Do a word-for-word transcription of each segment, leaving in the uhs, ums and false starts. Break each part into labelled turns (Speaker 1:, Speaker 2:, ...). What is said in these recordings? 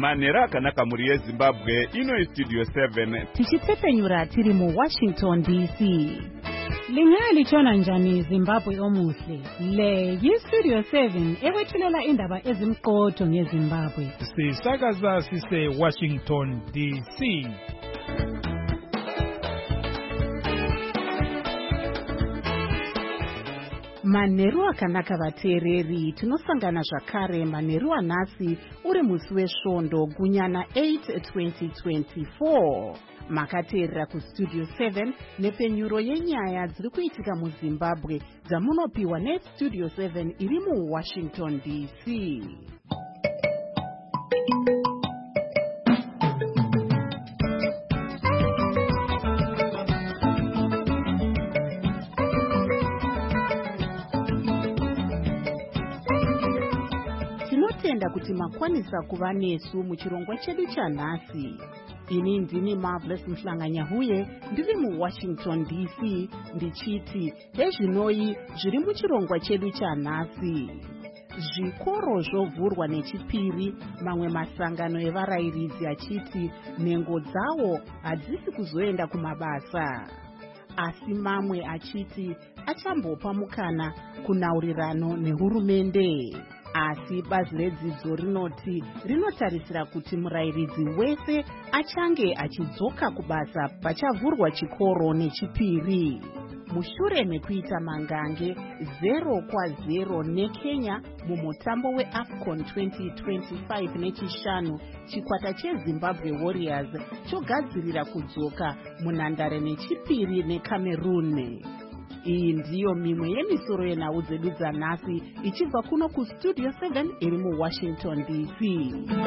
Speaker 1: Manera akanaka muri yeZimbabwe ino Studio seven
Speaker 2: tichitsepenyura tiri mu Washington D C.
Speaker 3: Lingalitshona njani Zimbabwe omuhle? Le yi-Studio seven ekwethulela indaba ezimqotho ngeZimbabwe.
Speaker 4: Sisakaza sise Washington D C.
Speaker 2: Manheru akanaka vateereri, tinosangana zvakare manheru anhasi uri musi wesvondo gunyana eight twenty twenty-four. Makateerera kuStudio seven nepenyuro yenyaya dziri kuitika muZimbabwe dzamunopiwa neStudio seven iri muWashington D C. Tinotenda kuti makwanisa kuva nesu muchirongwa chedu chanhasi. Ini ndini Marvelous Mhlanganyahuye ndiri muWashington D C ndichiti ezvinoi zviri muchirongwa chedu chanhasi. Zvikoro zvovhurwa nechipiri, mamwe masangano evarayiridzi achiti nhengo dzawo hadzisi kuzoenda kumabasa. Asi mamwe achiti achambopa mukana kunaurirano nehurumende. Asi bazi redzidzo rinoti rinotarisira kuti murayiridzi wese achange achidzoka kubasa pachavhurwa chikoro nechipiri. Mushure mekuita mangange zero kwa zero neKenya mumutambo weAFCON twenty twenty-five nechishanu, chikwata cheZimbabwe Warriors chogadzirira kudzoka munhandare nechipiri neCameroon. Iyi ndiyo mimwe yemisoro yenhau dzedu dzanhasi ichibva kuno kuStudio seven iri muWashington D C.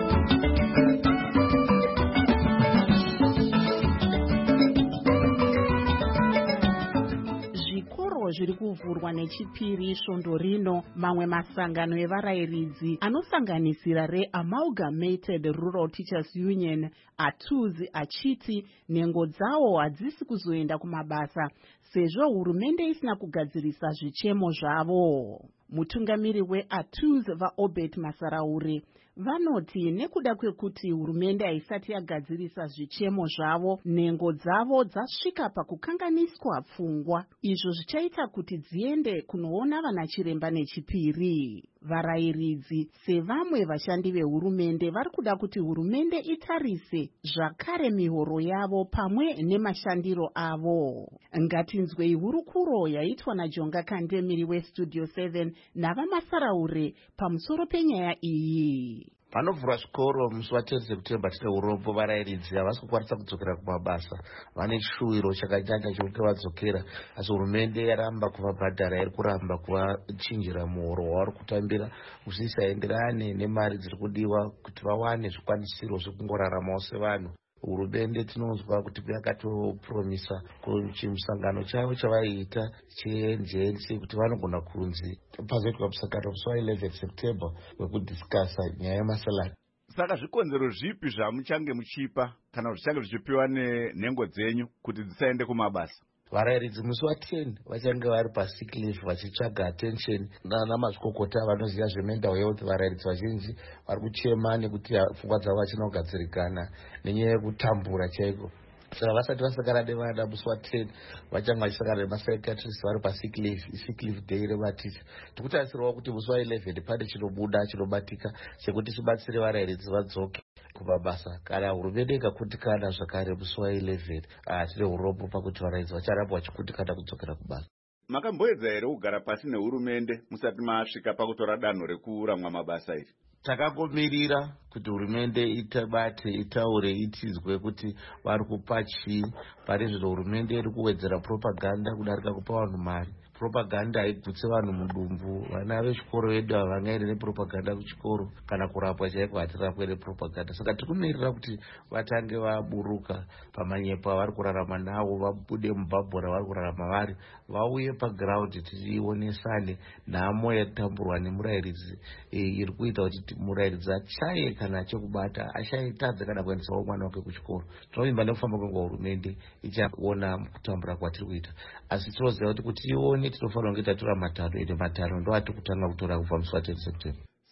Speaker 2: Zvikoro zviri kuvhurwa nechipiri svondo rino. Mamwe masangano evarayiridzi anosanganisira reAmalgamated Rural Teachers Union atuzi achiti nhengo dzawo hadzisi kuzoenda kumabasa sezvo hurumende isina kugadzirisa zvichemo zvavo. Mutungamiri weATUZ vaObert Masaraure vanoti nekuda kwekuti hurumende haisati yagadzirisa zvichemo zvavo, nhengo dzavo dzasvika pakukanganiswa pfungwa, izvo zvichaita kuti dziende kunoona vanachiremba nechipiri. Varayiridzi sevamwe vashandi vehurumende vari kuda kuti hurumende itarise zvakare mihoro yavo pamwe nemashandiro avo. Ngatinzwei hurukuro yaitwa naJonga Kandemiri weStudio seven navaMasaraure pamusoro penyaya iyi.
Speaker 5: Panovhurwa zvikoro musi waTedzi September tine urombo, varayiridzi havasi kukwanisa kudzokera kumabasa. Vane shuwiro chakanyanya chokuti vadzokera, asi hurumende yaramba kuvabhadhara, iri kuramba kuvachinjira muhoro wavari kutambira usisaenderane nemari dziri kudiwa kuti vawane zvikwanisiro zvekungoraramawo sevanhu. Hurumende tinonzwa kuti yakatopromisa kuchimusangano chavo chavaiita chenjenzi kuti vanogona kunzi pazoitwa musangano musi wa eleven September wekudhiskasa nyaya yemasalari.
Speaker 1: Saka zvikonzero zvipi zvamuchange muchipa kana zvichange zvichipiwa nenhengo dzenyu kuti dzisaende kumabasa?
Speaker 5: Varayiridzi musi wa ten vachange vari pasick leave vachitsvaga attention nana mazvikokota vanoziva zvemental health. Varayiridzi vazhinji vari kuchema nekuti pfungwa dzavo vachina kugadzirikana nenyaya yekutambura chaiko. Saka vasati vasangana nevana musi wa ten vachange vachisangana nemapsychiatrist vari pasick leave, sick leave day revaticha. Tikutarisirawo kuti musi wa eleven pane chinobuda chinobatika chekuti chibatsire varayiridzi vadzoke kumabasa. Kana hurumende ikakutikana zvakare musi wa eleven, tine urombo pakuti varayiridzi vacharamba vachikutikana kudzokera kubasa.
Speaker 1: Makamboedza here kugara pasi nehurumende musati masvika pakutora danho rekuramwa mabasa iri?
Speaker 5: Takakomirira kuti hurumende itabate, itaure, itizwe kuti vari kupa chii. Pane zvino hurumende iri kuwedzera propaganda kudarika kupa vanhu mari. Propaganda haigutse vanhu mudumbu. Vana vechikoro vedu havangaende nepropaganda kuchikoro, kana kurapwa chaiko hatirapwe nepropaganda. Saka tiri kumirira kuti vatange vaburuka pamanyepo avari kurarama nawo, vabude mubhabhora vari kurarama vari, vauye pagiraundi tionesane nhamo yatamburwa nemurayiridzi iri kuita kuti murayiridzi achaye kana chekubata, ashaitadze kana kuendesawo mwana wake kuchikoro. Tinovimba nekufamba kwenguva hurumende ichaona kutambura kwatiri kuita, asi tinoziva kuti kuti ione tinofanira kunge tatora matanho, ende matanho ndo atiri kutanga kutora kubva musi wa ten September.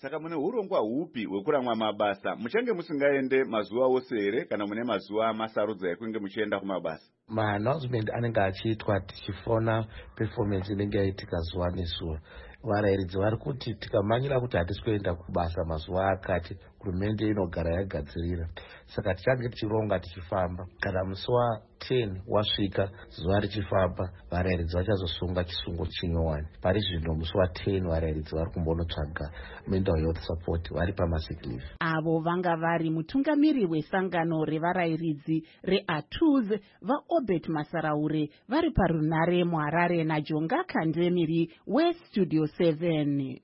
Speaker 1: saka mune urongwa hupi hwekuramwa mabasa? Muchange musingaende mazuva ose here kana mune mazuva masarudza ekunge muchienda kumabasa?
Speaker 5: Ma-announcement anenge achiitwa tichifona performance inenge yaitika zuva nezuva. Varairidzi vari kuti tikamanyira kuti hatisi kuenda kubasa mazuva akati, hurumende inogara yagadzirira. Saka tichange tichironga tichifamba. Kana musi wa ten wasvika zuva richifamba, varairidzi vachazosunga chisungo chinyowani. Pari zvino musi wa ten varairidzi vari kumbonotsvaga mental health support vari pamasick leave.
Speaker 2: Avo vanga vari mutungamiri wesangano revarairidzi reATUZ vaObert Masaraure vari parunare muHarare naJonga Kandemiri weStudio seven.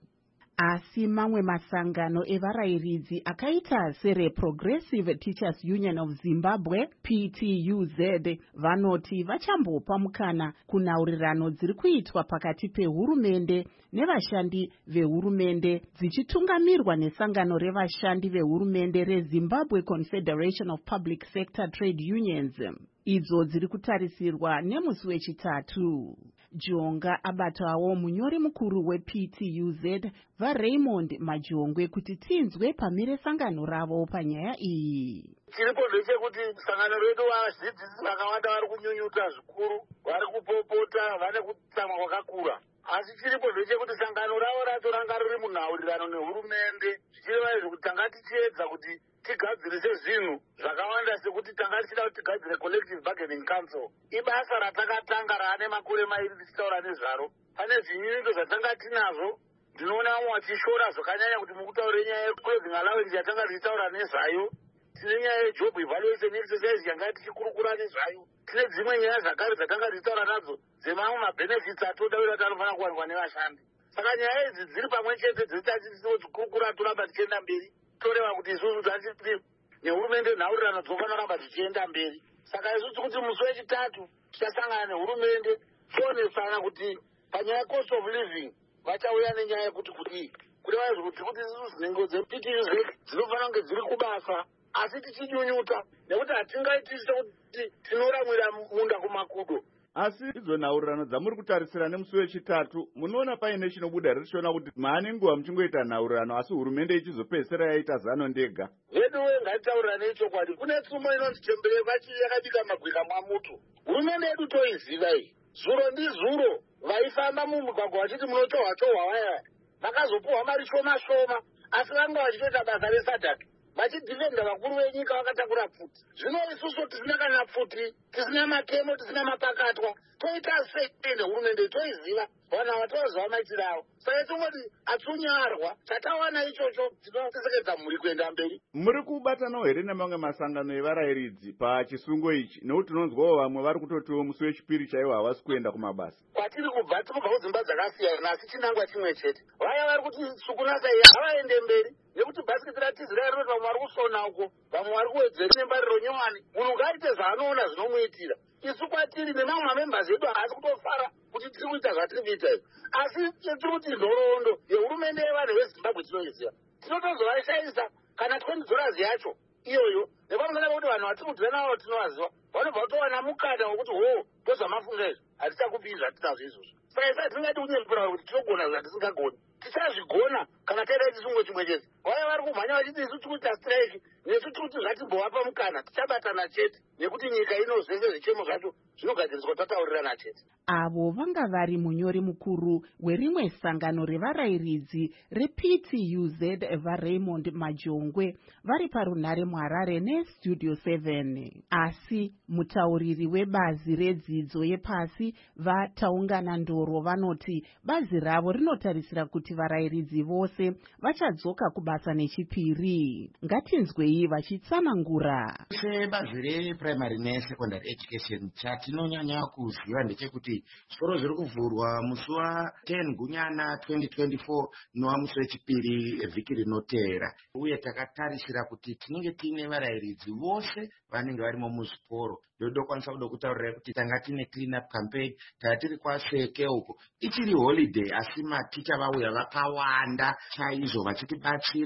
Speaker 2: Asi mamwe masangano evarairidzi akaita sereProgressive Teachers Union of Zimbabwe P T U Z vanoti vachambopa mukana kunaurirano dziri kuitwa pakati pehurumende nevashandi vehurumende dzichitungamirwa nesangano revashandi vehurumende reZimbabwe Confederation of Public Sector Trade Unions, idzo dziri kutarisirwa nemusi wechitatu. Jonga abatawo munyori mukuru weP T U Z vaRaymond Majongwe kuti tinzwe pamire sangano ravo panyaya iyi.
Speaker 6: Chiripo ndechekuti sangano redu vadzidzisi vakawanda vari kunyunyuta zvikuru, vari kupopota, vane kutsamwa kwakakura. Asi chiripo ndechekuti sangano ravo racho ranga riri munhaurirano nehurumende, zvichireva izvo kuti tanga tichiedza kuti tigadzirise zvinhu zvakawanda sekuti tanga tichida kuti tigadzire collective bargaining council. Ibasa ratakatanga raane makore mairi tichitaura nezvaro. Pane zvinyunyuto zvatanga tinazvo, ndinoona vamwe vachishora zvakanyanya kuti mukutaura nyaya yeclothing allowance yatanga tichitaura nezvayo. Tine nyaya yejob evaluation exercise yanga tichikurukura nezvayo. Tine dzimwe nyaya zvakare dzatanga tichitaura nadzo dzemamwe mabenefits atoda kuti anofanira kuwanikwa nevashandi. Saka nyaya idzi dziri pamwe chete dzinotikurukura toramba tichienda mberi. Toreva kuti isusu tachiti nehurumende nhaurirano dzinofanira kuramba tichienda mberi. Saka isusu kuti musi wechitatu tichasangana nehurumende tionesana kuti panyaya cost of living vachauya nenyaya yekuti kuti kureva izvo kuti kuti isusu nhengo dzeP T U Z dzinofanira kunge dziri kubasa asi tichinyunyuta nekuti hatingaitise kuti tinoramwira munda kumakudo.
Speaker 1: Asi idzo nhaurirano dzamuri kutarisira nemusi wechitatu, munoona paine chinobuda richiona kuti maane nguva muchingoita nhaurirano asi hurumende ichizopedzisira yaita zano ndega?
Speaker 6: Vedu we ngatitaurirane nechokwadi. Kune tsumo inonzi Tembereko yakabika magwika mwamutu. Hurumende yedu toiziva iyi. Zuro ndizuro vaifamba mumugwagwa vachiti munotohwa tohwa waya vakazopuhwa mari shoma shoma, asi vanga vachitoita basa resadhaki vachidhifenda vakuru venyika vakatakura pfuti. Zvino isusu tisina kana pfuti, tisina makemo, tisina mapakatwa, toita sei nehurumende toiziva vanhu vatozva maitiro avo. Saka tongoti atsunyarwa chatawana ichocho tinotesekedza mhuri kuenda mberi.
Speaker 1: Muri kubatanawo here nemamwe masangano evarairidzi pachisungo ichi? Nekuti tinonzwawo vamwe vari kutotiwo musi wechipiri chaiwo havasi kuenda kumabasa.
Speaker 6: Kwatiri kubva tirikubva kudzimba dzakasiyana asi chinangwa chimwe chete. Vaya vari kuti sukunasa iyi havaende mberi nekuti bhasikiti ratizira rinoti vamwe vari kusona uko, vamwe vari kuwedzera nembariro nyowani. Munhu ngaite zvaanoona zvinomuitira. Isu kwatiri nemamwe mamembers edu haasi kutofara kuti tiri kuita zvatiri kuita izvi, asi tiri kuti nhoroondo yehurumende yevanhu veZimbabwe tinoiziva. Tinotozovashaisa kana twenty dollars yacho iyoyo nepamusana pekuti vanhu vatiri kudhira navo tinovaziva vanobva kutowana mukana wekuti ho tozvamafunga izvo hatichakupi zvatinazvo izvozvo. Saka isa tingati kunyemvura kuti tinogona zvatisingagoni. Tichazvigona kana taita chisungo chimwe chete. Vaya vari kumhanya vachiti isu tiri kuita strike nesu tiri kuti zvatimbovapa mukana tichabatana chete nekuti nyika ino zvese zvichemo zvacho zvinogadziriswa tataurirana chete.
Speaker 2: Avo vanga vari munyori mukuru werimwe sangano revarairidzi reP T U Z vaRaymond Majongwe vari parunare muHarare neStudio seven. Asi mutauriri webazi redzidzo yepasi vaTaungana Ndoro vanoti bazi ravo rinotarisira kuti varairidzi vose vachadzoka kubasa nechipiri. Ngatinzwei vachitsanangura.
Speaker 7: Sebazi reprimary nesecondary education chatinonyanya kuziva ndechekuti zvikoro zviri kuvhurwa musi wa ten Gunyana twenty twenty-four nowa musi wechipiri vhiki rinoteera, uye takatarisira kuti tinenge tiine varairidzi vose vanenge varimo muzvikoro. Ndodokwanisa kuda kutaurira kuti tanga tine clean up campaign, tanga tiri kwaseke uko ichiri holiday asi maticha vauya vakawanda chaizvo vachitibatsira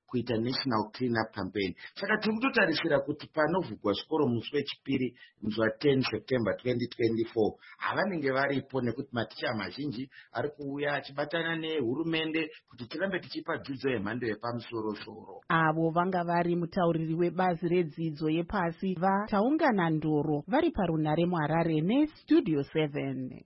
Speaker 7: kuita national clean up campaign. Saka tiri kutotarisira kuti panovhurwa zvikoro musi wechipiri musi wa10 September twenty twenty-four havanenge varipo, nekuti maticha mazhinji ari kuuya achibatana nehurumende kuti tirambe tichipa dzidzo yemhando yepamusoro-soro.
Speaker 2: Avo vanga vari mutauriri webazi redzidzo yepasi vataungana ndoro vari parunhare muHarare neStudio seven.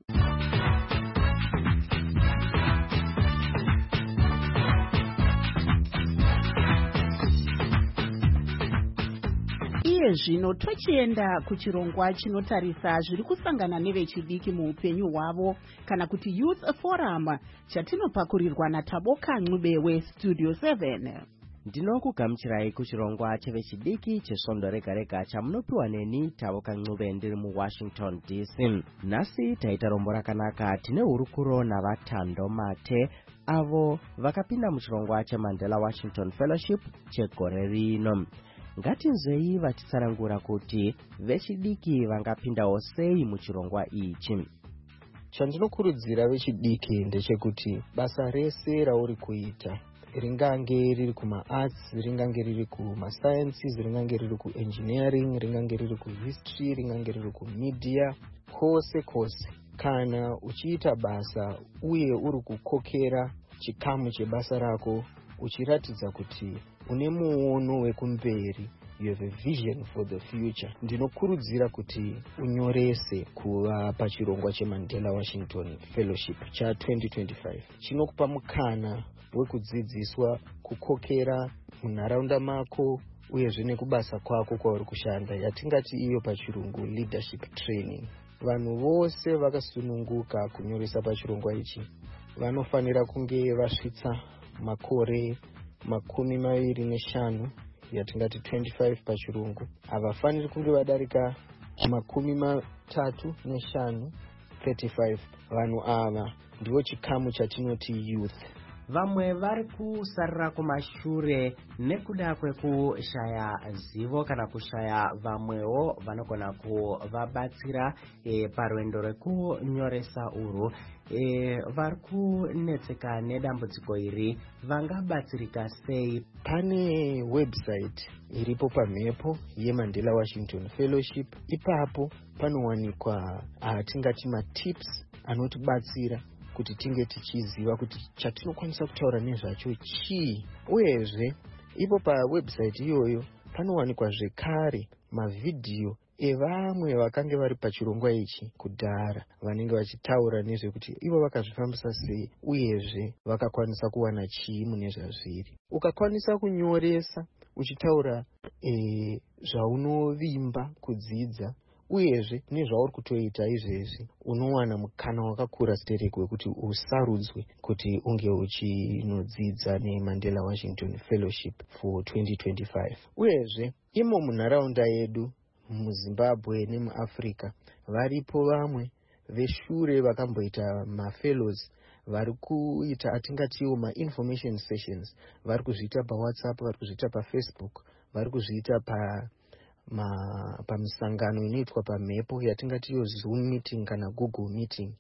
Speaker 2: Iye zvino tochienda kuchirongwa chinotarisa zviri kusangana nevechidiki muupenyu hwavo kana kuti Youth Forum chatinopakurirwa naTaboka Ncube weStudio seven.
Speaker 8: Ndinokugamuchirai kuchirongwa chevechidiki chesvondo rega rega chamunopiwa neni Taboka Ncube ndiri muWashington D C. Nhasi taita rombo rakanaka. Tine hurukuro navatando mate avo vakapinda muchirongwa cheMandela Washington Fellowship chegore rino. Ngatinzwei vatitsanangura kuti vechidiki vangapindawo sei muchirongwa ichi.
Speaker 9: Chandinokurudzira vechidiki ndechekuti basa rese rauri kuita, ringange riri kumaarts, ringange riri kumasciences, ringange riri kuengineering, ringange riri kuhistory, ringange riri kumedia, kwose kwose, kana uchiita basa uye uri kukokera chikamu chebasa rako uchiratidza kuti une muono wekumberi, you have a vision for the future, ndinokurudzira kuti unyorese kuva pachirongwa cheMandela Washington Fellowship cha twenty twenty-five. Chinokupa mukana wekudzidziswa kukokera munharaunda mako uyezve nekubasa kwako kwauri kushanda, yatingati iyo pachirungu leadership training. Vanhu vose vakasununguka kunyoresa pachirongwa ichi vanofanira kunge vasvitsa makore makumi maviri neshanu, yatingati twenty-five pachirungu. Havafaniri kunge vadarika makumi matatu neshanu, thirty-five. Vanhu ava ndivo chikamu chatinoti youth.
Speaker 8: Vamwe vari kusarira kumashure nekuda kwekushaya zivo kana kushaya vamwewo vanogona kuvabatsira e, parwendo rwekunyoresa urwu. E, vari kunetseka nedambudziko iri vangabatsirika sei?
Speaker 9: Pane website iripo pamhepo yeMandela Washington Fellowship. Ipapo panowanikwa atingati matips anotibatsira kuti tinge tichiziva kuti chatinokwanisa kutaura nezvacho chii. Uyezve ipo pawebsite iyoyo panowanikwa zvekare mavhidhiyo evamwe vakange vari pachirongwa ichi kudhara, vanenge vachitaura nezvekuti ivo vakazvifambisa sei uyezve vakakwanisa kuwana chii mune zvazviri. Ukakwanisa kunyoresa uchitaura e, zvaunovimba kudzidza uyezve nezvauri kutoita izvezvi, unowana mukana wakakura stereki wekuti usarudzwe kuti unge uchinodzidza neMandela Washington Fellowship for twenty twenty-five. Uyezve imo munharaunda yedu muZimbabwe nemuAfrica varipo vamwe veshure vakamboita mafellows vari kuita atingatiwo ma-information sessions. Vari kuzviita paWhatsApp, vari kuzviita paFacebook, vari kuzviita pa ma pamisangano inoitwa pamhepo yatingatiyo Zoom meeting kana Google meeting.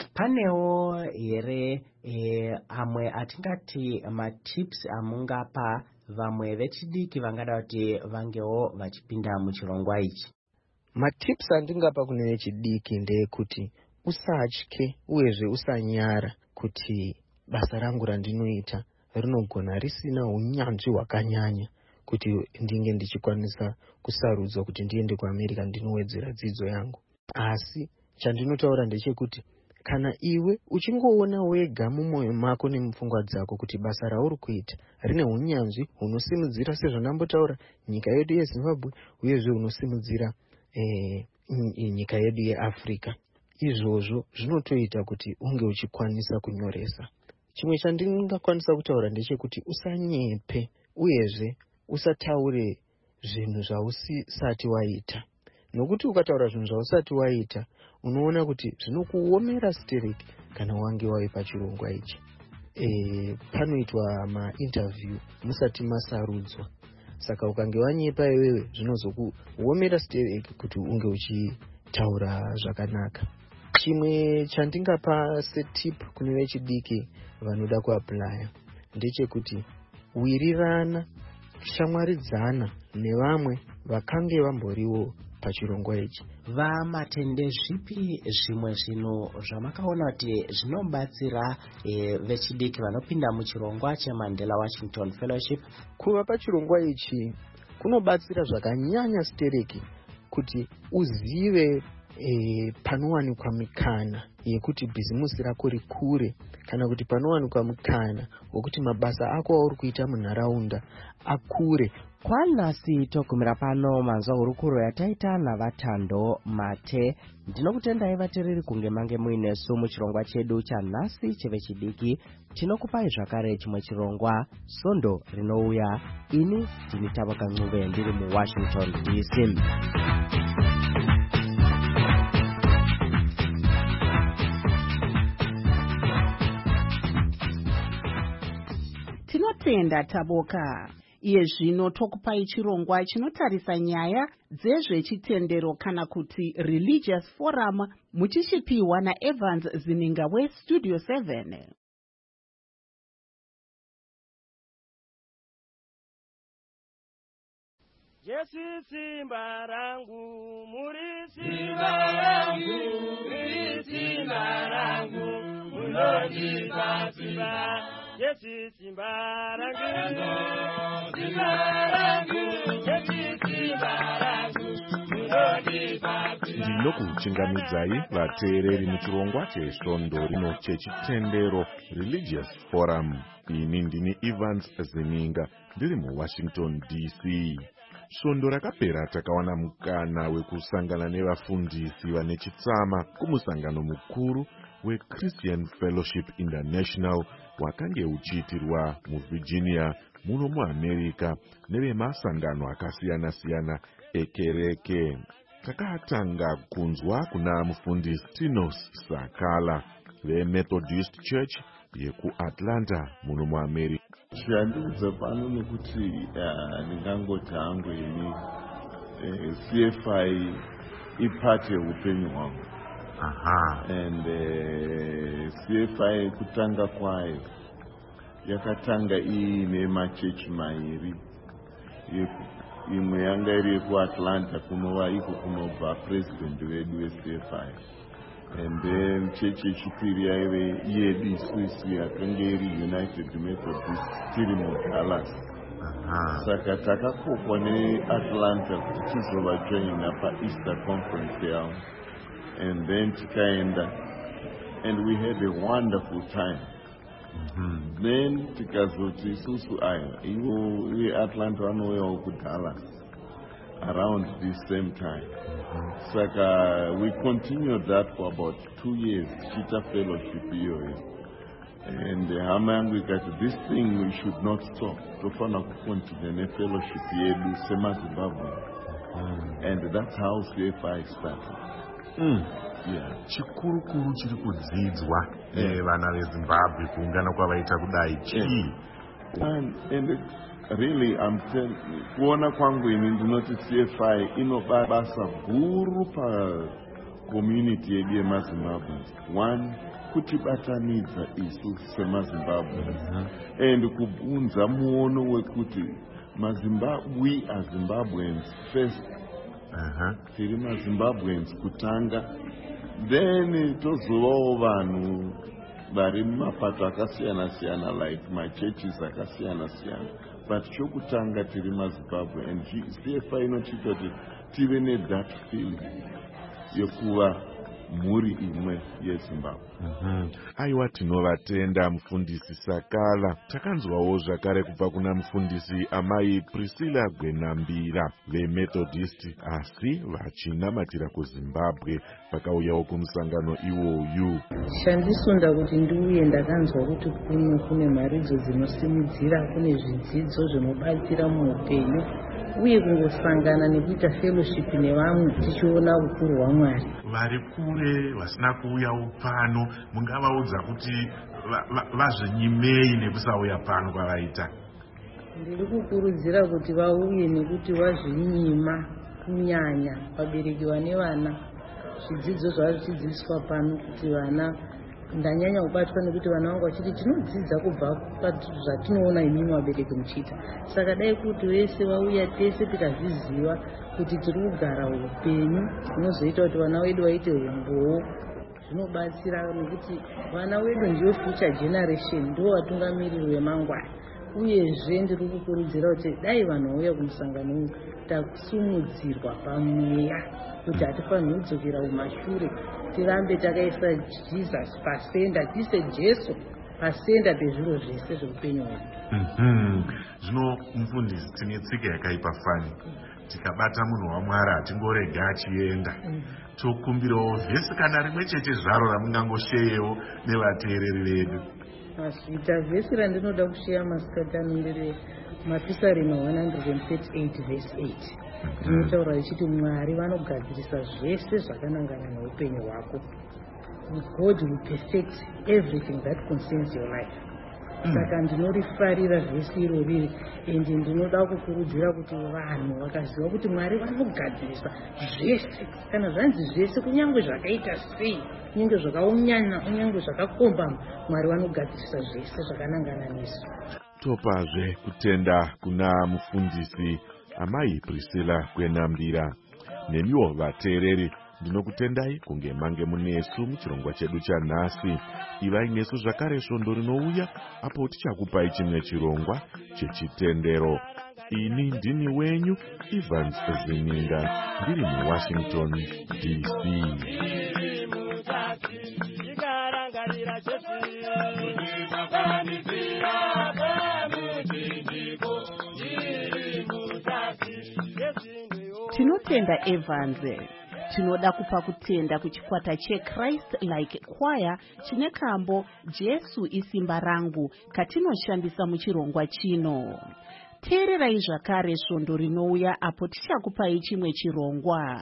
Speaker 8: Panewo here e, amwe atingati matips amungapa vamwe vechidiki vangada kuti vangewo vachipinda muchirongwa ichi?
Speaker 9: Matips andingapa kune vechidiki ndeyekuti usatye uyezve usanyara kuti basa rangu randinoita rinogona risina unyanzvi hwakanyanya kuti ndinge ndichikwanisa kusarudzwa kuti ndiende kuAmerica ndinowedzera dzidzo yangu. Asi chandinotaura ndechekuti kana iwe uchingoona wega mumwoyo mako nemupfungwa dzako kuti basa rauri kuita rine unyanzvi hunosimudzira sezvandambotaura nyika yedu yeZimbabwe uyezve hunosimudzira eh, nyika yedu yeAfrica, izvozvo zvinotoita kuti unge uchikwanisa kunyoresa. Chimwe chandingakwanisa kutaura ndechekuti usanyepe uyezve usataure zvinhu zvausati waita, nokuti ukataura zvinhu zvausati waita unoona kuti zvinokuomera stereki kana wange wave pachirongwa ichi. E, panoitwa ma-interview musati masarudzwa, saka ukange wanyepa iwewe zvinozokuomera stereki kuti unge uchitaura zvakanaka. Chimwe chandingapa setip kune vechidiki vanoda kuaplaya ndechekuti wirirana, shamwaridzana nevamwe vakange vamboriwo pachirongwa ichi.
Speaker 8: vamatende zvipi zvimwe zvinhu zvamakaona kuti zvinobatsira e, vechidiki vanopinda muchirongwa cheMandela Washington Fellowship?
Speaker 9: Kuva pachirongwa ichi kunobatsira zvakanyanya stereki kuti uzive e, panowanikwa mikana yekuti bhizimusi rako rikure, kana kuti panowanikwa mukana wekuti mabasa ako auri kuita munharaunda akure.
Speaker 8: Kwanhasi togumira pano manzwa hurukuro yataita navatando Mate. Ndinokutendai vateereri kunge mange muinesu muchirongwa chedu chanhasi chevechidiki. Tinokupai zvakare chimwe chirongwa Svondo rinouya. Ini ndini Tavoka Ncube ndiri muWashington D C.
Speaker 2: Tinotenda Tavoka. Iye zvino tokupai chirongwa chinotarisa nyaya dzezvechitendero kana kuti Religious Forum, muchishipiwa naEvans Zininga weStudio seven.
Speaker 10: Yesu simba rangu, muri simba rangu, muri simba rangu, munodipa simba. Yesu simba rangu, simba rangu, Yesu simba rangu, munodipa simba.
Speaker 11: Ndinokuchingamidzai vateereri muchirongwa chesvondo rino chechitendero Religious Forum. Ini ndini Evans Zininga ndiri muWashington D C. Svondo rakapera takawana mukana wekusangana nevafundisi vane chitsama kumusangano mukuru weChristian Fellowship International wakange uchiitirwa muVirginia muno muAmerica nevemasangano akasiyana-siyana ekereke. Takatanga kunzwa kuna mufundisi Tinos Sakala veMethodist Church yekuAtlanta muno muAmerica.
Speaker 12: Zvandiudza pano nekuti ndingangoti hangu ini C F I ipati yeupenyu hwangu.
Speaker 11: Aha.
Speaker 12: And uh, C F I kutanga kwayo yakatanga iine machechi mairi. Imwe yanga iri yekuAtlanta kunova iko kunobva president wedu weC F I. And then chechi yechipiri yaive yedu isusu yakanga iri United Methodist tiri muDallas. Saka takakokwa neAtlanta kuti tizovajoina paEaster conference yavo. And then tikaenda and we had a wonderful time. Mm-hmm. Then tikazoti isusu aya ivo veAtlanta vanouyawo kuDallas around this same time. Mm-hmm. Saka we continued that for about two years tichiita fellowship iyoyo. And hama yangu ikati this thing we should not stop, tofana kucontinue nefellowship yedu semaZimbabwe. Mm-hmm. And that's how C F I started.
Speaker 11: Mm.
Speaker 12: Yeah.
Speaker 11: Chikurukuru chiri kudzidzwa vana veZimbabwe kuungana kwavaita kudai chii?
Speaker 12: And, and really I'm telling kuona kwangu ini ndinoti C F I inoba basa guru pa community yedu yemaZimbabwe. One, kutibatanidza isu semaZimbabwe. Mm-hmm. And kubunza muono wekuti maZimbabwe, we are Zimbabweans first.
Speaker 11: Uh-huh.
Speaker 12: Tiri maZimbabweans kutanga, then tozovawo vanhu vari mumapato akasiyana-siyana like machurches akasiyana-siyana, but chokutanga tiri maZimbabwe. And C F I inochiita kuti tive nethat feeling yekuva mhuri imwe yeZimbabwe.
Speaker 11: Mm-hmm. Aiwa, tinovatenda mufundisi Sakala. Takanzwawo zvakare kubva kuna mufundisi amai Priscilla Gwenambira veMethodist asi vachinamatira kuZimbabwe vakauyawo kumusangano iwoyu.
Speaker 13: Chandisunda kuti ndiuye ndakanzwa kuti kuno kune maridzo dzinosimudzira, kune zvidzidzo zvinobatsira muupenyu uye kungosangana nekuita fellowship nevamwe tichiona ukuru hwaMwari.
Speaker 11: Vari kure vasina kuuyawo pano mungavaudza kuti vazvenyimei nekusauya pano kwavaita?
Speaker 13: Ndiri kukurudzira kuti vauye nekuti vazvinyima kunyanya vabereki vane vana. Zvidzidzo zvachidzidziswa pano kuti vana ndanyanya kubatwa nekuti vana vangu vachiti tinodzidza kubva zvatinoona imimi vabereki muchiita. Saka dai kuti vese vauya tese tikazviziva kuti tiri kugara upenyu hunozoita kuti vana vedu vaite umbowo, zvinobatsira nekuti vana vedu ndiyo future generation, ndo vatungamiriri vemangwana. Uyezve ndiri kukurudzira kuti dai vanhu vauya kumusangano uyu tasumudzirwa pamweya kuti hatifaniri kudzokera kumashure, tirambe takaisa Jesus pasenda, tise Jesu pasenda pezviro zvese zveupenyu hwedu.
Speaker 11: Zvino mufundisi, tine tsika yakaipa fani, tikabata munhu waMwari hatingorega achienda, tokumbirawo vhesi kana rimwe chete zvaro ramungangosheyewo nevateereri vedu.
Speaker 13: Masvita vhesi randinoda kusheya masikatani ndere Mapisarema one thirty-eight verse eight. Rinotaura richiti Mwari vanogadzirisa zvese zvakanangana neupenyu hwako. God will perfect everything that concerns your life. Saka ndinorifarira vhesi irori ende ndinoda kukurudzira kuti vanhu vakaziva kuti Mwari vanogadzirisa zvese, kana zvanzi zvese kunyange zvakaita sei, kunyange zvakaunyana, kunyange zvakakombama, Mwari vanogadzirisa zvese zvakanangana nesu.
Speaker 14: Topazve kutenda kuna mufundisi Amai Priscilla Kwenambira. Nemiwo vateereri, ndinokutendai kunge mange munesu muchirongwa chedu chanhasi. Ivai nesu zvakare svondo rinouya apo tichakupai chimwe chirongwa chechitendero. Ini ndini wenyu Evans Zininga, ndiri muWashington D C.
Speaker 2: Tinotenda Evans. Tinoda kupa kutenda kuchikwata cheChrist Like Choir chine kambo Jesu isimba rangu katinoshandisa muchirongwa chino. Teererai zvakare svondo rinouya apo tichakupai chimwe chirongwa.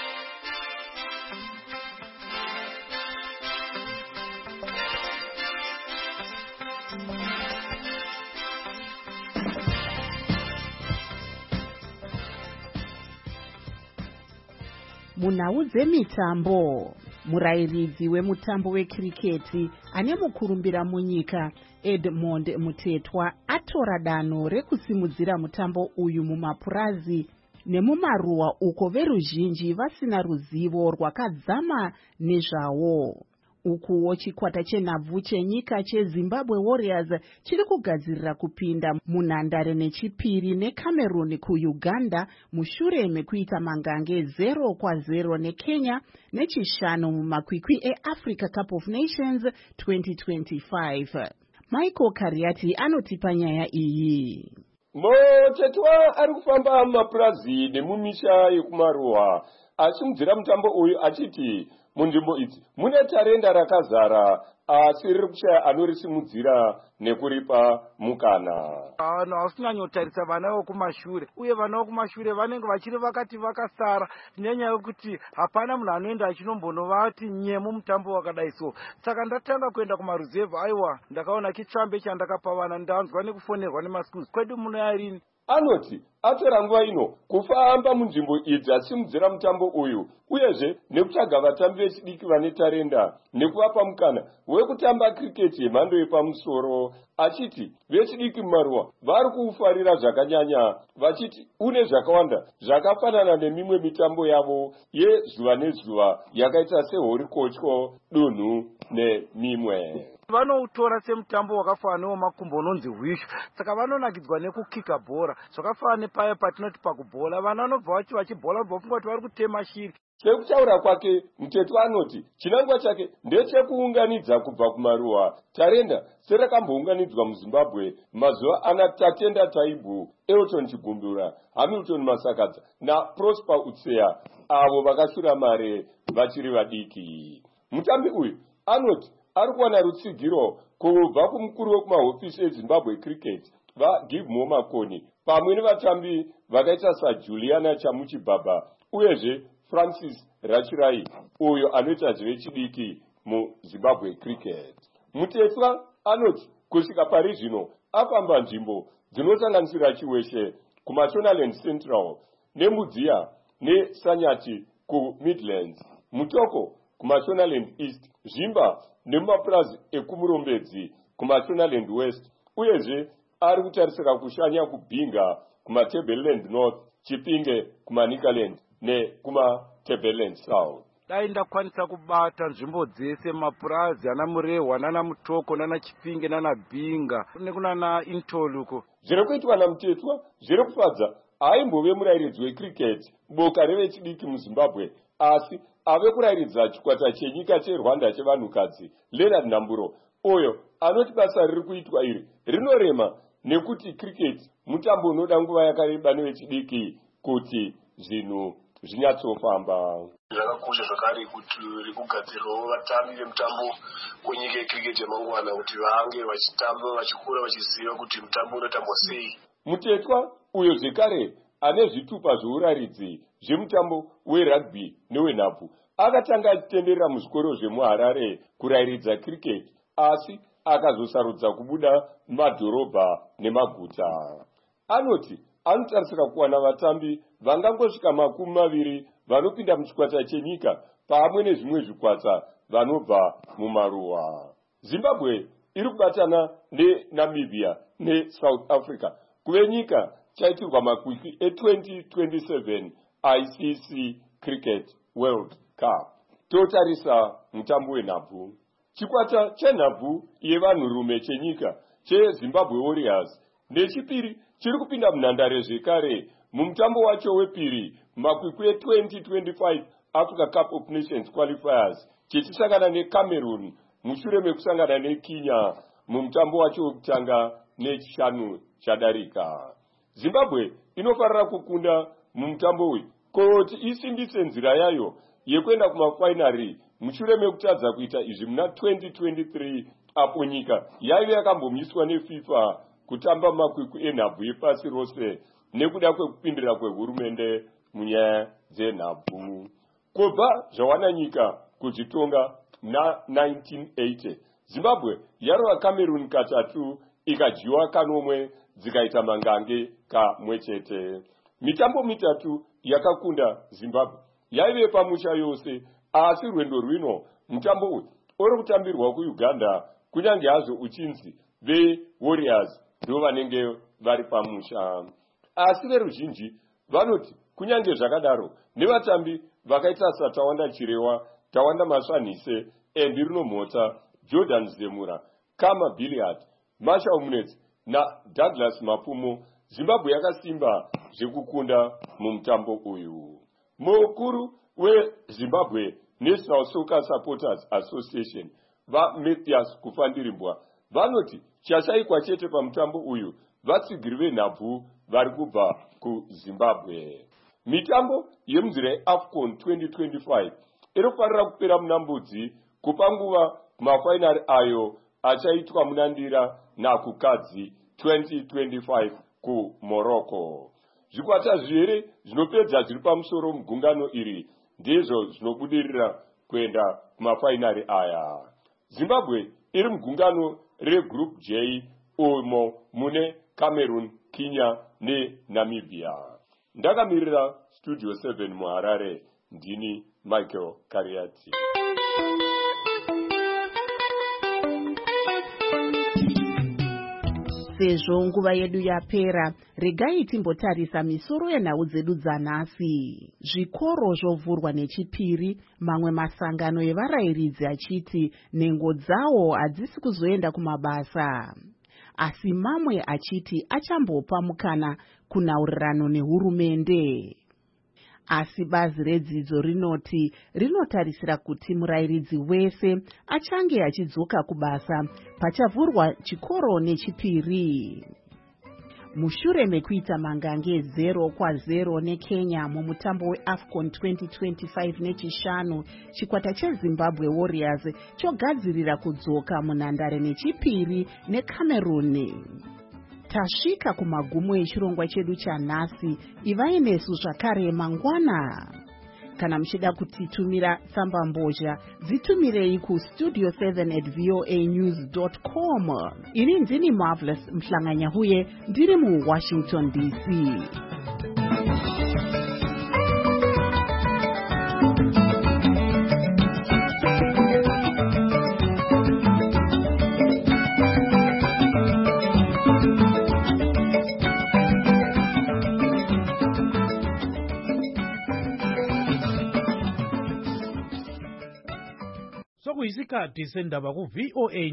Speaker 2: Munhau dzemitambo, murairidzi wemutambo wekiriketi ane mukurumbira munyika Edmond Mutetwa atora danho rekusimudzira mutambo uyu mumapurazi nemumaruwa uko veruzhinji vasina ruzivo rwakadzama nezvawo. Ukuwo chikwata chenhabvu chenyika cheZimbabwe Warriors chiri kugadzirira kupinda munhandare nechipiri neCameroon kuUganda mushure mekuita mangange zero kwa zero neKenya nechishanu mumakwikwi eAfrica Cup of Nations twenty twenty-five. Michael Kariati anotipa nyaya iyi.
Speaker 15: Mutetwa ari kufamba mumapurazi nemumisha yekumaruwa achimudzira mutambo uyu achiti munzvimbo idzi mune tarenda rakazara asi riri kushaya anorisimudzira nekuripa mukana.
Speaker 16: Vanhu hausinganyotarisa vana vekumashure, uye vana vekumashure vanenge vachiri vakati vakasara nenyaya yekuti hapana munhu anoenda achinombonovati nye mumutambo wakadai so. Saka ndatanga kuenda kumaruzevha, aiwa ndakaona chitsvambe chandakapa vana, ndanzwa nekufonerwa nemaschools. Kwedu munoyarini?
Speaker 15: Anoti atora nguva ino kufamba munzvimbo idzi achisimudzira mutambo uyu, uyezve nekutsvaga vatambi vechidiki vane tarenda nekuvapa mukana wekutamba kriketi yemhando yepamusoro. Achiti vechidiki mumaruwa vari kuufarira zvakanyanya, vachiti une zvakawanda zvakafanana nemimwe mitambo yavo yezuva nezuva yakaita sehorikotyo, dunhu nemimwe.
Speaker 16: Vanoutora semutambo wakafanana newemakumbo unonzi hwishu, saka vanonakidzwa nekukika bhora zvakafanana nepaya patinoti pakubhola. Vana vanobva vachi vachibhola vobva kuti vari kutema shiri.
Speaker 15: Sekutaura kwake Mutetwa anoti chinangwa chake ndechekuunganidza kubva kumaruwa tarenda serakambounganidzwa muZimbabwe mazuva ana Tatenda Taibu, Elton Chigumbura, Hamilton Masakadza naProsper Utseya, avo vakashura mare vachiri vadiki. Mutambi uyu anoti ari kuwana rutsigiro kubva kumukuru wekumahofisi eZimbabwe Cricket vaGive Makoni pamwe nevatambi vakaita saJuliana Chamuchibaba uyezve Francis Rachirai uyo anoita zvechidiki muZimbabwe Cricket. Mutetwa anoti kusvika pari zvino afamba nzvimbo dzinosanganisira Chiweshe kuMashonaland Central neMudziya neSanyati kuMidlands, Mutoko kuMashonaland East, Zvimba nemumapurazi ekumurombedzi kumashonaland west, uyezve ari kutarisira kushanya kubhinga kumatableland north, chipinge kumanikaland nekumatableland south.
Speaker 16: dai ndakwanisa kubata nzvimbo dzese mapurazi ana murehwa nana mutoko nana chipinge nana bhinga nekunana intoluko.
Speaker 15: zviri kuitwa namutetwa zviri kufadza haimbove murayiridzi wecricket boka revechidiki muzimbabwe, asi ave kurayiridza chikwata chenyika cherwanda chevanhukadzi leonard nhamburo, uyo anoti basa riri kuitwa iri rinorema nekuti cricket mutambo unoda nguva yakareba nevechidiki kuti zvinhu zvinyatsofamba.
Speaker 17: zvakakosha zvakare kuti rikugadzirwawo vatambi vemutambo wenyika yecricket yemangwana kuti vange vachitamba vachikura vachiziva kuti mutambo unotambwa sei.
Speaker 15: mutetwa uyo zvekare ane zvitupa zveuraridzi zvemutambo werugby newenhabvu akatanga achitenderera muzvikoro zvemuharare kurayiridza cricket, asi akazosarudza kubuda mumadhorobha nemaguta. Anoti anotarisira kuwana vatambi vangangosvika makumi maviri vanopinda muchikwata chenyika pamwe nezvimwe zvikwata vanobva mumaruwa. Zimbabwe iri kubatana neNamibia neSouth Africa kuve nyika chaitirwa makwikwi e-twenty twenty-seven I C C Cricket World Cup. Totarisa mutambo wenhabvu. Chikwata chenhabvu yevanhurume chenyika cheZimbabwe Warriors nechipiri chiri kupinda munhandare zvekare mumutambo wacho wepiri makwikwi e-twenty twenty-five Africa Cup of Nations Qualifiers chichisangana neCameroon mushure mekusangana neKenya mumutambo wacho wekutanga nechishanu chadarika. Zimbabwe inofarira kukunda mumutambo uyu kuti isimbise nzira yayo yekuenda kumafainari mushure mekutadza kuita izvi muna twenty twenty-three apo nyika yaive yakambomiswa neFIFA kutamba makwikwi enhabvu epasi rose nekuda kwekupindira kwehurumende munyaya dzenhabvu. Kubva zvawana nyika kuzvitonga na nineteen eighty, Zimbabwe yarova Cameroon katatu ikadyiwa kanomwe dzikaita mangange kamwe chete. Mitambo mitatu yakakunda Zimbabwe yaive pamusha yose, asi rwendo rwino mutambo uyu uri kutambirwa kuUganda kunyange hazvo uchinzi veWarriors ndo vanenge vari pamusha. Asi veruzhinji vanoti kunyange zvakadaro nevatambi vakaita saTawanda Chirewa, Tawanda Masvanhise, Andy Rinomhota, Jordan Zemura, Kama Billiard, Marshall Munetsi na Douglas Mapumo, Zimbabwe yakasimba zvekukunda mumutambo uyu. Mukuru weZimbabwe National Soccer Supporters Association vaMatthias Kufandirimbwa vanoti chashaikwa chete pamutambo uyu vatsigiri venhabvu vari kubva kuZimbabwe. Mitambo yemunzira yeAFCON twenty twenty-five iri kufarira kupera muna Mbudzi kupa nguva kumafainari ayo achaitwa munandira nakukadzi twenty twenty-five kuMorocco. Zvikwata zviri zvinopedza zviri pamusoro mugungano iri ndizvo zvinobudirira kuenda kumafainari aya. Zimbabwe iri mugungano regroup J umo mune Cameroon, Kenya neNamibia. Ndakamirira Studio seven muHarare, ndini Michael Kariati.
Speaker 2: Sezvo nguva yedu yapera, regai timbotarisa misoro yenhau dzedu dzanhasi. Zvikoro zvovhurwa nechipiri, mamwe masangano evarayiridzi achiti nhengo dzawo hadzisi kuzoenda kumabasa. Asi mamwe achiti achambopa mukana kunhaurirano nehurumende. Asi bazi redzidzo rinoti rinotarisira kuti murayiridzi wese achange achidzoka kubasa pachavhurwa chikoro nechipiri. Mushure mekuita mangange zero kwa zero neKenya mumutambo weAFCON twenty twenty-five nechishanu, chikwata cheZimbabwe Warriors chogadzirira kudzoka munhandare nechipiri neCameroon. Tasvika kumagumo echirongwa chedu chanhasi, ivai nesu zvakare mangwana. Kana muchida kutitumira tsamba mbozha, dzitumirei ku studio seven at voa news dot com. Ini ndini Marvelous Mhlanganyahuye, ndiri muWashington D C.
Speaker 4: zikathi sendaba ku-V O A